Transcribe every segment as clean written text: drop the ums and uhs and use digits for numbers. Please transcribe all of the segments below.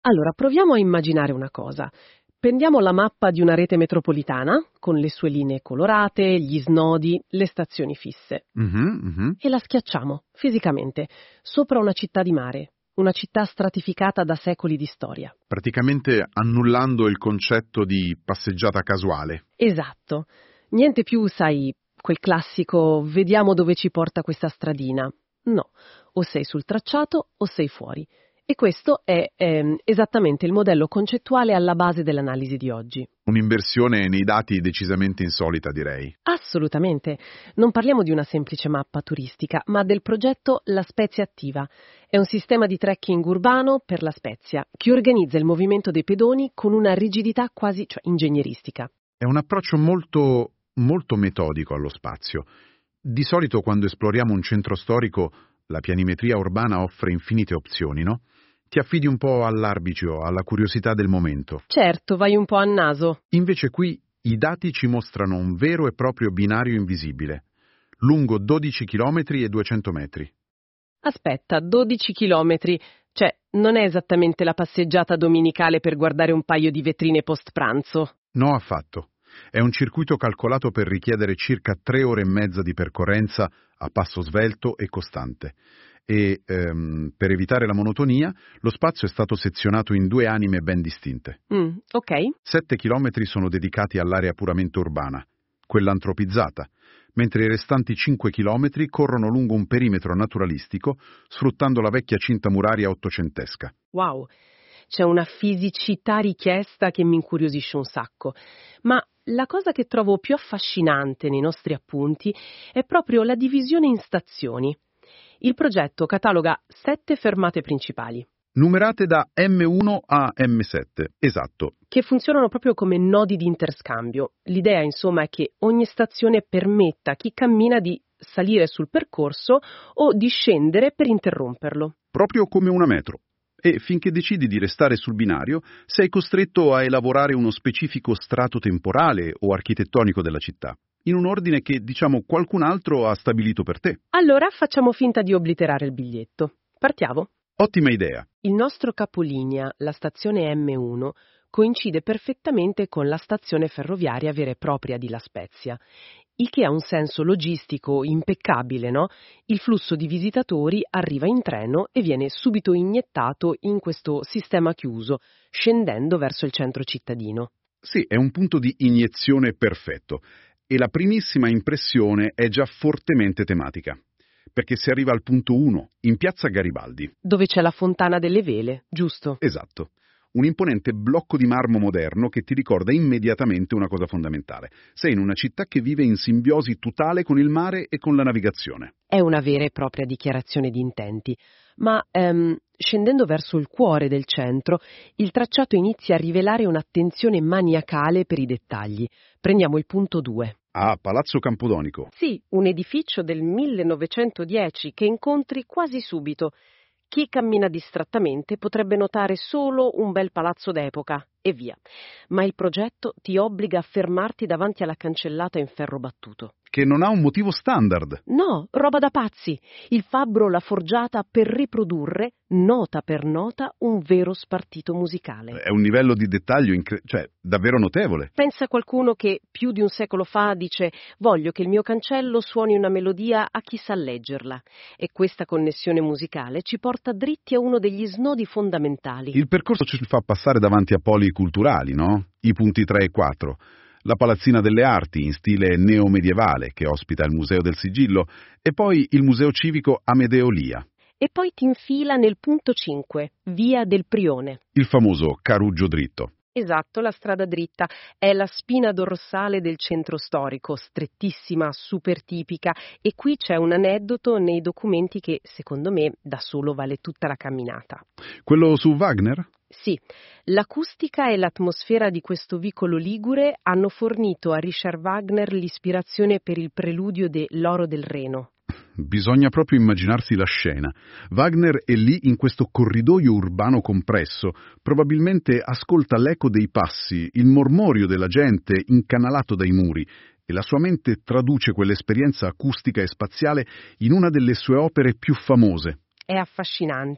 Allora, proviamo a immaginare una cosa. Prendiamo la mappa di una rete metropolitana, con le sue linee colorate, gli snodi, le stazioni fisse, e la schiacciamo, fisicamente, sopra una città di mare, una città stratificata da secoli di storia. Praticamente annullando il concetto di passeggiata casuale. Esatto. Niente più, sai, quel classico «vediamo dove ci porta questa stradina». No, o sei sul tracciato o sei fuori. E questo è esattamente il modello concettuale alla base dell'analisi di oggi. Un'inversione nei dati decisamente insolita, direi. Assolutamente. Non parliamo di una semplice mappa turistica, ma del progetto La Spezia Attiva. È un sistema di trekking urbano per La Spezia, che organizza il movimento dei pedoni con una rigidità quasi ingegneristica. È un approccio molto, molto metodico allo spazio. Di solito quando esploriamo un centro storico, la pianimetria urbana offre infinite opzioni, no? Ti affidi un po' all'arbitrio, alla curiosità del momento. Certo, vai un po' a naso. Invece qui i dati ci mostrano un vero e proprio binario invisibile, lungo 12 km e 200 metri. Aspetta, 12 chilometri. Cioè, non è esattamente la passeggiata domenicale per guardare un paio di vetrine post pranzo. No, affatto. È un circuito calcolato per richiedere circa 3 ore e mezza di percorrenza a passo svelto e costante. E per evitare la monotonia, lo spazio è stato sezionato in 2 anime ben distinte. Ok. 7 chilometri sono dedicati all'area puramente urbana, quella antropizzata, mentre i restanti 5 chilometri corrono lungo un perimetro naturalistico, sfruttando la vecchia cinta muraria ottocentesca. Wow, c'è una fisicità richiesta che mi incuriosisce un sacco. Ma la cosa che trovo più affascinante nei nostri appunti è proprio la divisione in stazioni. Il progetto cataloga 7 fermate principali. Numerate da M1 a M7, esatto. Che funzionano proprio come nodi di interscambio. L'idea, insomma, è che ogni stazione permetta a chi cammina di salire sul percorso o di scendere per interromperlo. Proprio come una metro. E finché decidi di restare sul binario, sei costretto a elaborare uno specifico strato temporale o architettonico della città, in un ordine che, diciamo, qualcun altro ha stabilito per te. Allora facciamo finta di obliterare il biglietto. Partiamo. Ottima idea. Il nostro capolinea, la stazione M1, coincide perfettamente con la stazione ferroviaria vera e propria di La Spezia, il che ha un senso logistico impeccabile, no? Il flusso di visitatori arriva in treno e viene subito iniettato in questo sistema chiuso, scendendo verso il centro cittadino. Sì, è un punto di iniezione perfetto, e la primissima impressione è già fortemente tematica. Perché si arriva al punto 1, in piazza Garibaldi. Dove c'è la Fontana delle Vele, giusto? Esatto. Un imponente blocco di marmo moderno che ti ricorda immediatamente una cosa fondamentale. Sei in una città che vive in simbiosi totale con il mare e con la navigazione. È una vera e propria dichiarazione di intenti. Ma scendendo verso il cuore del centro, il tracciato inizia a rivelare un'attenzione maniacale per i dettagli. Prendiamo il punto 2. Ah, Palazzo Campodonico. Sì, un edificio del 1910 che incontri quasi subito. Chi cammina distrattamente potrebbe notare solo un bel palazzo d'epoca e via. Ma il progetto ti obbliga a fermarti davanti alla cancellata in ferro battuto. Che non ha un motivo standard. No, roba da pazzi. Il fabbro l'ha forgiata per riprodurre, nota per nota, un vero spartito musicale. È un livello di dettaglio davvero notevole. Pensa a qualcuno che più di un secolo fa dice «Voglio che il mio cancello suoni una melodia a chi sa leggerla». E questa connessione musicale ci porta dritti a uno degli snodi fondamentali. Il percorso ci fa passare davanti a poli culturali, no? I punti 3 e 4. La Palazzina delle Arti in stile neomedievale che ospita il Museo del Sigillo e poi il Museo Civico Amedeo Lia. E poi ti infila nel punto 5, Via del Prione. Il famoso Carruggio dritto. Esatto, la strada dritta è la spina dorsale del centro storico, strettissima, super tipica, e qui c'è un aneddoto nei documenti che, secondo me, da solo vale tutta la camminata. Quello su Wagner? Sì, l'acustica e l'atmosfera di questo vicolo ligure hanno fornito a Richard Wagner l'ispirazione per il preludio de L'oro del Reno. Bisogna proprio immaginarsi la scena. Wagner è lì in questo corridoio urbano compresso, probabilmente ascolta l'eco dei passi, il mormorio della gente incanalato dai muri, e la sua mente traduce quell'esperienza acustica e spaziale in una delle sue opere più famose. È affascinante.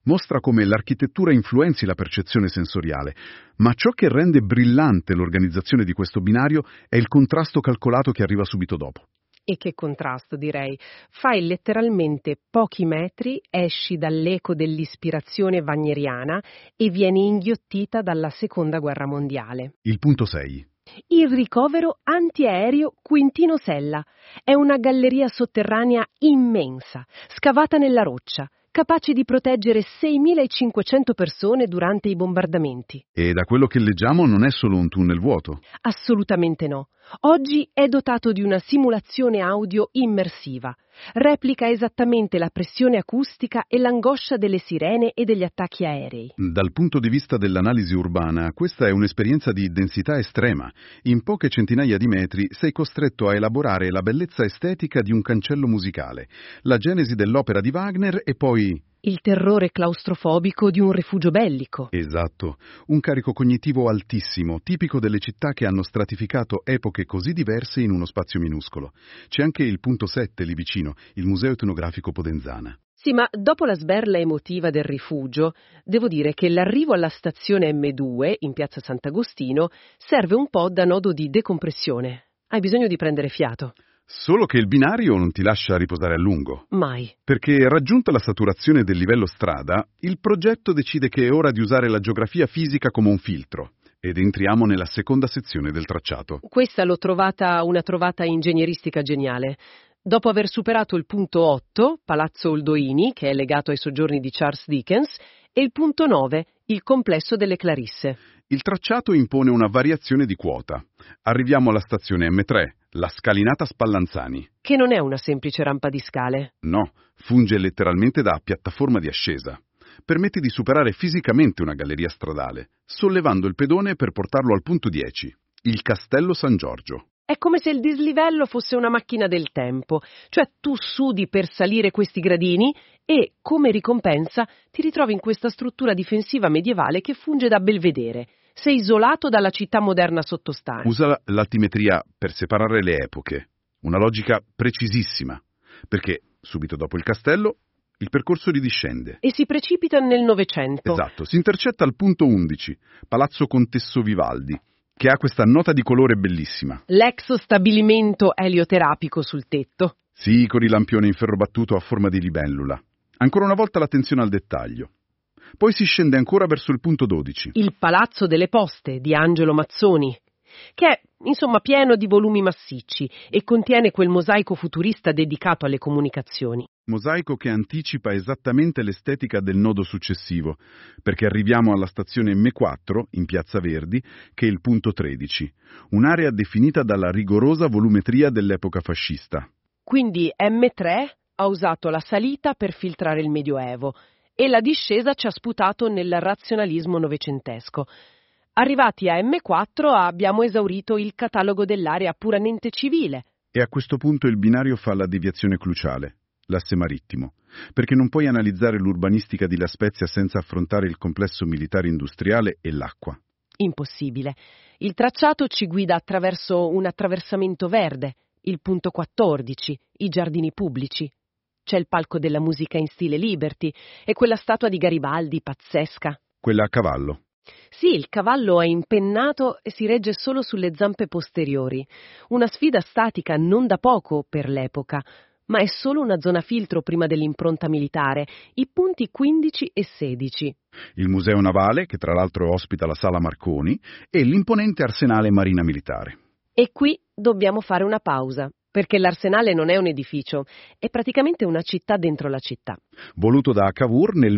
Mostra come l'architettura influenzi la percezione sensoriale, ma ciò che rende brillante l'organizzazione di questo binario è il contrasto calcolato che arriva subito dopo. E che contrasto, direi. Fai letteralmente pochi metri, esci dall'eco dell'ispirazione wagneriana e vieni inghiottita dalla Seconda Guerra Mondiale. Il punto 6. Il ricovero antiaereo Quintino Sella è una galleria sotterranea immensa, scavata nella roccia, capace di proteggere 6.500 persone durante i bombardamenti. E da quello che leggiamo non è solo un tunnel vuoto. Assolutamente no. Oggi è dotato di una simulazione audio immersiva. Replica esattamente la pressione acustica e l'angoscia delle sirene e degli attacchi aerei. Dal punto di vista dell'analisi urbana, questa è un'esperienza di densità estrema. In poche centinaia di metri sei costretto a elaborare la bellezza estetica di un cancello musicale, la genesi dell'opera di Wagner e poi... Il terrore claustrofobico di un rifugio bellico. Esatto, un carico cognitivo altissimo, tipico delle città che hanno stratificato epoche così diverse in uno spazio minuscolo. C'è anche il punto 7 lì vicino, il Museo Etnografico Podenzana. Sì, ma dopo la sberla emotiva del rifugio, devo dire che l'arrivo alla stazione M2, in piazza Sant'Agostino, serve un po' da nodo di decompressione. Hai bisogno di prendere fiato. Solo che il binario non ti lascia riposare a lungo. Mai. Perché raggiunta la saturazione del livello strada, il progetto decide che è ora di usare la geografia fisica come un filtro. Ed entriamo nella seconda sezione del tracciato. Questa l'ho trovata una trovata ingegneristica geniale. Dopo aver superato il punto 8, Palazzo Oldoini, che è legato ai soggiorni di Charles Dickens, e il punto 9, il complesso delle Clarisse. Il tracciato impone una variazione di quota. Arriviamo alla stazione M3, la scalinata Spallanzani. Che non è una semplice rampa di scale. No, funge letteralmente da piattaforma di ascesa. Permette di superare fisicamente una galleria stradale, sollevando il pedone per portarlo al punto 10, il Castello San Giorgio. È come se il dislivello fosse una macchina del tempo, cioè tu sudi per salire questi gradini e, come ricompensa, ti ritrovi in questa struttura difensiva medievale che funge da belvedere. Sei isolato dalla città moderna sottostante. Usa l'altimetria per separare le epoche, una logica precisissima, perché subito dopo il castello il percorso ridiscende. E si precipita nel Novecento. Esatto, si intercetta al punto 11, Palazzo Contesso Vivaldi, che ha questa nota di colore bellissima. L'ex stabilimento elioterapico sul tetto. Sì, con il lampione in ferro battuto a forma di libellula. Ancora una volta l'attenzione al dettaglio. Poi si scende ancora verso il punto 12. Il Palazzo delle Poste di Angelo Mazzoni, che è, insomma, pieno di volumi massicci e contiene quel mosaico futurista dedicato alle comunicazioni. Mosaico che anticipa esattamente l'estetica del nodo successivo, perché arriviamo alla stazione M4, in Piazza Verdi, che è il punto 13, un'area definita dalla rigorosa volumetria dell'epoca fascista. Quindi M3 ha usato la salita per filtrare il Medioevo e la discesa ci ha sputato nel razionalismo novecentesco. Arrivati a M4 abbiamo esaurito il catalogo dell'area puramente civile. E a questo punto il binario fa la deviazione cruciale, l'asse marittimo, perché non puoi analizzare l'urbanistica di La Spezia senza affrontare il complesso militare industriale e l'acqua. Impossibile. Il tracciato ci guida attraverso un attraversamento verde, il punto 14, i giardini pubblici. C'è il palco della musica in stile Liberty e quella statua di Garibaldi pazzesca. Quella a cavallo. Sì, il cavallo è impennato e si regge solo sulle zampe posteriori. Una sfida statica non da poco per l'epoca, ma è solo una zona filtro prima dell'impronta militare, i punti 15 e 16. Il Museo Navale, che tra l'altro ospita la Sala Marconi, e l'imponente arsenale Marina Militare. E qui dobbiamo fare una pausa, perché l'arsenale non è un edificio, è praticamente una città dentro la città. Voluto da Cavour nel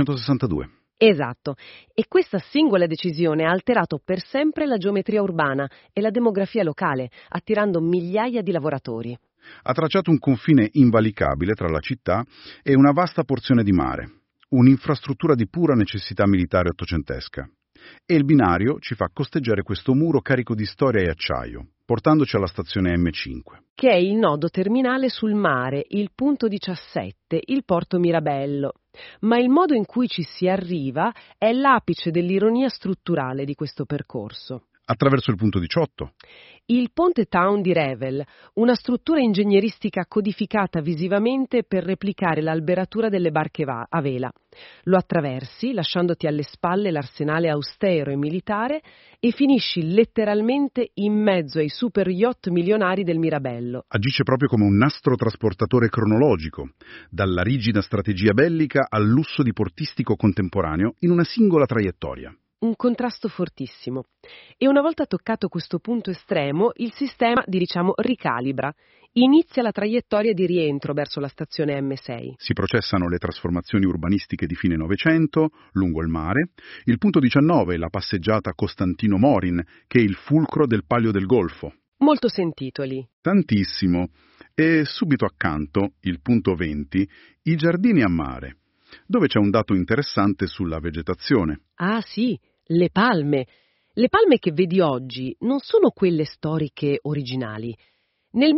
1862. Esatto, e questa singola decisione ha alterato per sempre la geometria urbana e la demografia locale, attirando migliaia di lavoratori. Ha tracciato un confine invalicabile tra la città e una vasta porzione di mare, un'infrastruttura di pura necessità militare ottocentesca. E il binario ci fa costeggiare questo muro carico di storia e acciaio, portandoci alla stazione M5. Che è il nodo terminale sul mare, il punto 17, il porto Mirabello. Ma il modo in cui ci si arriva è l'apice dell'ironia strutturale di questo percorso. Attraverso il punto 18. Il Ponte Town di Revel, una struttura ingegneristica codificata visivamente per replicare l'alberatura delle barche a vela. Lo attraversi, lasciandoti alle spalle l'arsenale austero e militare, e finisci letteralmente in mezzo ai super yacht milionari del Mirabello. Agisce proprio come un nastro trasportatore cronologico, dalla rigida strategia bellica al lusso diportistico contemporaneo in una singola traiettoria. Un contrasto fortissimo. E una volta toccato questo punto estremo, il sistema ricalibra. Inizia la traiettoria di rientro verso la stazione M6. Si processano le trasformazioni urbanistiche di fine Novecento, lungo il mare. Il punto 19, la passeggiata Costantino Morin, che è il fulcro del Palio del Golfo. Molto sentito lì. Tantissimo. E subito accanto, il punto 20, i giardini a mare, dove c'è un dato interessante sulla vegetazione. Ah sì, le palme. Le palme che vedi oggi non sono quelle storiche originali. Nel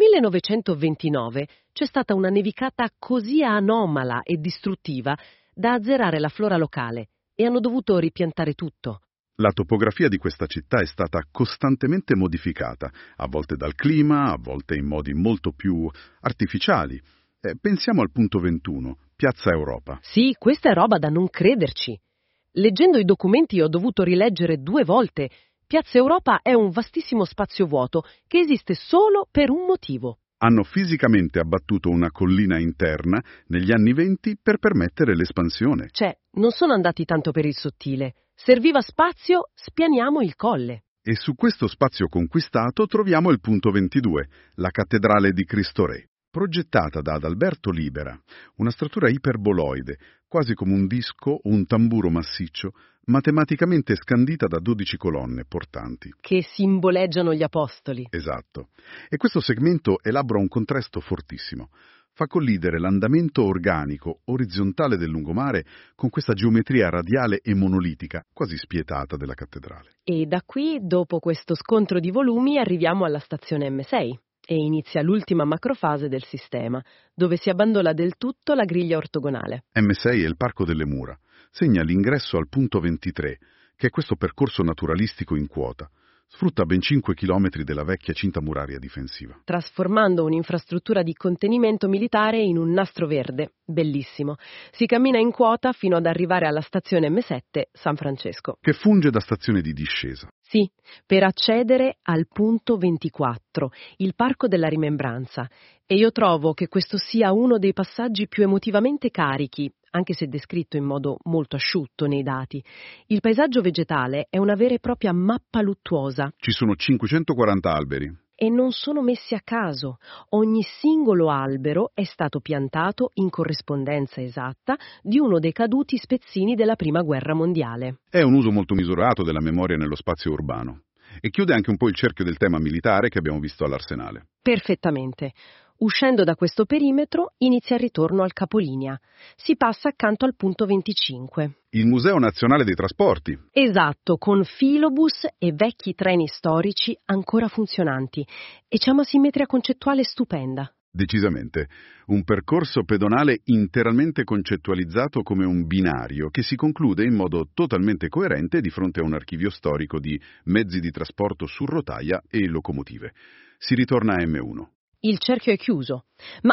1929 c'è stata una nevicata così anomala e distruttiva da azzerare la flora locale e hanno dovuto ripiantare tutto. La topografia di questa città è stata costantemente modificata, a volte dal clima, a volte in modi molto più artificiali. Pensiamo al punto 21, Piazza Europa. Sì, questa è roba da non crederci. Leggendo i documenti ho dovuto rileggere 2 volte. Piazza Europa è un vastissimo spazio vuoto che esiste solo per un motivo. Hanno fisicamente abbattuto una collina interna negli anni 20 per permettere l'espansione. Cioè, non sono andati tanto per il sottile. Serviva spazio, spianiamo il colle. E su questo spazio conquistato troviamo il punto 22, la cattedrale di Cristo Re. Progettata da Adalberto Libera, una struttura iperboloide, quasi come un disco o un tamburo massiccio, matematicamente scandita da 12 colonne portanti. Che simboleggiano gli apostoli. Esatto. E questo segmento elabora un contrasto fortissimo. Fa collidere l'andamento organico, orizzontale del lungomare con questa geometria radiale e monolitica, quasi spietata della cattedrale. E da qui, dopo questo scontro di volumi, arriviamo alla stazione M6. E inizia l'ultima macrofase del sistema, dove si abbandona del tutto la griglia ortogonale. M6 è il Parco delle Mura. Segna l'ingresso al punto 23, che è questo percorso naturalistico in quota. Sfrutta ben 5 chilometri della vecchia cinta muraria difensiva. Trasformando un'infrastruttura di contenimento militare in un nastro verde. Bellissimo. Si cammina in quota fino ad arrivare alla stazione M7 San Francesco. Che funge da stazione di discesa. Sì, per accedere al punto 24, il Parco della Rimembranza. E io trovo che questo sia uno dei passaggi più emotivamente carichi, anche se descritto in modo molto asciutto nei dati. Il paesaggio vegetale è una vera e propria mappa luttuosa. Ci sono 540 alberi. E non sono messi a caso. Ogni singolo albero è stato piantato in corrispondenza esatta di uno dei caduti spezzini della Prima Guerra Mondiale. È un uso molto misurato della memoria nello spazio urbano. E chiude anche un po' il cerchio del tema militare che abbiamo visto all'Arsenale. Perfettamente. Uscendo da questo perimetro inizia il ritorno al capolinea. Si passa accanto al punto 25. Il Museo Nazionale dei Trasporti. Esatto, con filobus e vecchi treni storici ancora funzionanti. E c'è una simmetria concettuale stupenda. Decisamente. Un percorso pedonale interamente concettualizzato come un binario che si conclude in modo totalmente coerente di fronte a un archivio storico di mezzi di trasporto su rotaia e locomotive. Si ritorna a M1. Il cerchio è chiuso, ma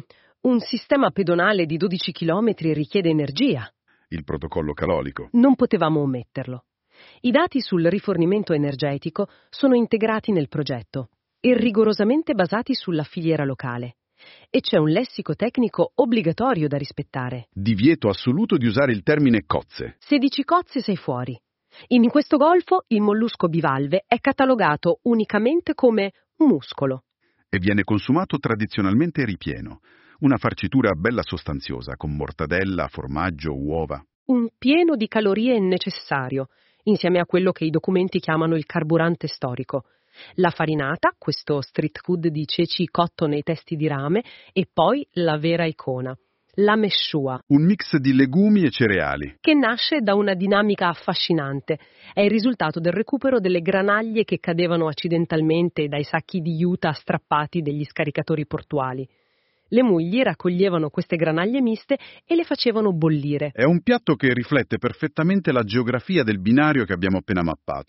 un sistema pedonale di 12 chilometri richiede energia. Il protocollo calolico. Non potevamo ometterlo. I dati sul rifornimento energetico sono integrati nel progetto e rigorosamente basati sulla filiera locale. E c'è un lessico tecnico obbligatorio da rispettare. Divieto assoluto di usare il termine cozze. Se dici cozze sei fuori. In questo golfo il mollusco bivalve è catalogato unicamente come muscolo. E viene consumato tradizionalmente ripieno. Una farcitura bella sostanziosa, con mortadella, formaggio, uova. Un pieno di calorie necessario, insieme a quello che i documenti chiamano il carburante storico. La farinata, questo street food di ceci cotto nei testi di rame, e poi la vera icona, la mesciua. Un mix di legumi e cereali. Che nasce da una dinamica affascinante. È il risultato del recupero delle granaglie che cadevano accidentalmente dai sacchi di juta strappati degli scaricatori portuali. Le mogli raccoglievano queste granaglie miste e le facevano bollire. È un piatto che riflette perfettamente la geografia del binario che abbiamo appena mappato.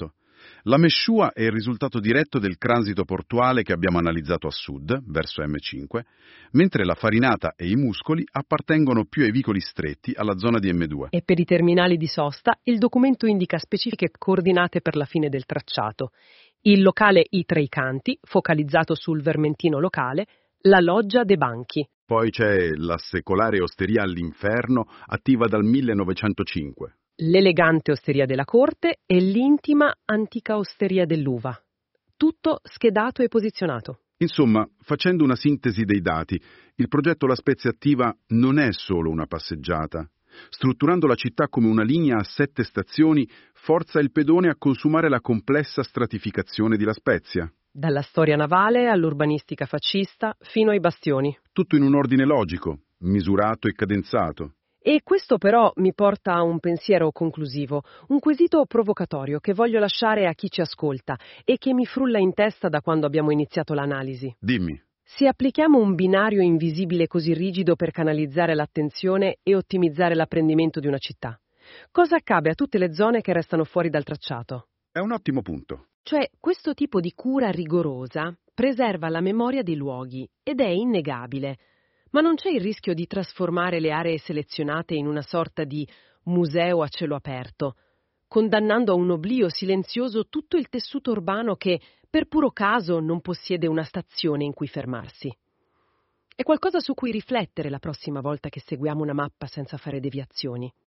La Mesciua è il risultato diretto del transito portuale che abbiamo analizzato a sud, verso M5, mentre la farinata e i muscoli appartengono più ai vicoli stretti alla zona di M2. E per i terminali di sosta il documento indica specifiche coordinate per la fine del tracciato. Il locale I Treicanti, focalizzato sul Vermentino locale, la loggia De Banchi. Poi c'è la secolare Osteria all'Inferno, attiva dal 1905. L'elegante Osteria della Corte e l'intima antica Osteria dell'Uva. Tutto schedato e posizionato. Insomma, facendo una sintesi dei dati, il progetto La Spezia Attiva non è solo una passeggiata. Strutturando la città come una linea a 7 stazioni, forza il pedone a consumare la complessa stratificazione di La Spezia. Dalla storia navale all'urbanistica fascista fino ai bastioni. Tutto in un ordine logico, misurato e cadenzato. E questo però mi porta a un pensiero conclusivo, un quesito provocatorio che voglio lasciare a chi ci ascolta e che mi frulla in testa da quando abbiamo iniziato l'analisi. Dimmi. Se applichiamo un binario invisibile così rigido per canalizzare l'attenzione e ottimizzare l'apprendimento di una città, cosa accade a tutte le zone che restano fuori dal tracciato? È un ottimo punto. Cioè, questo tipo di cura rigorosa preserva la memoria dei luoghi ed è innegabile. Ma non c'è il rischio di trasformare le aree selezionate in una sorta di museo a cielo aperto, condannando a un oblio silenzioso tutto il tessuto urbano che, per puro caso, non possiede una stazione in cui fermarsi? È qualcosa su cui riflettere la prossima volta che seguiamo una mappa senza fare deviazioni.